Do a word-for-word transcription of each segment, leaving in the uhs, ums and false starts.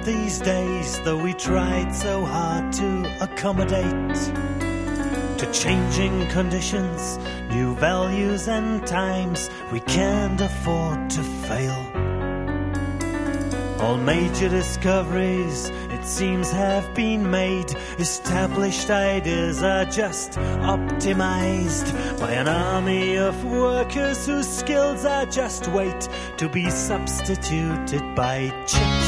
these days, though we tried so hard to accommodate to changing conditions, new values and times, we can't afford to fail. All major discoveries, it seems, have been made. Established ideas are just optimized by an army of workers whose skills are just wait to be substituted by chips.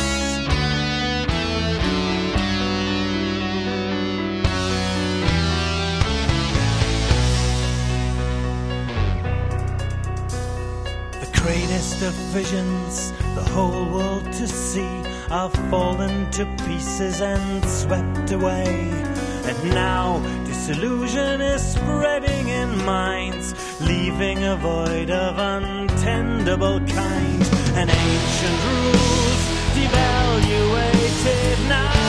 Greatest of visions, the whole world to see, are fallen to pieces and swept away. And now disillusion is spreading in minds, leaving a void of untenable kind. And ancient rules devaluated now.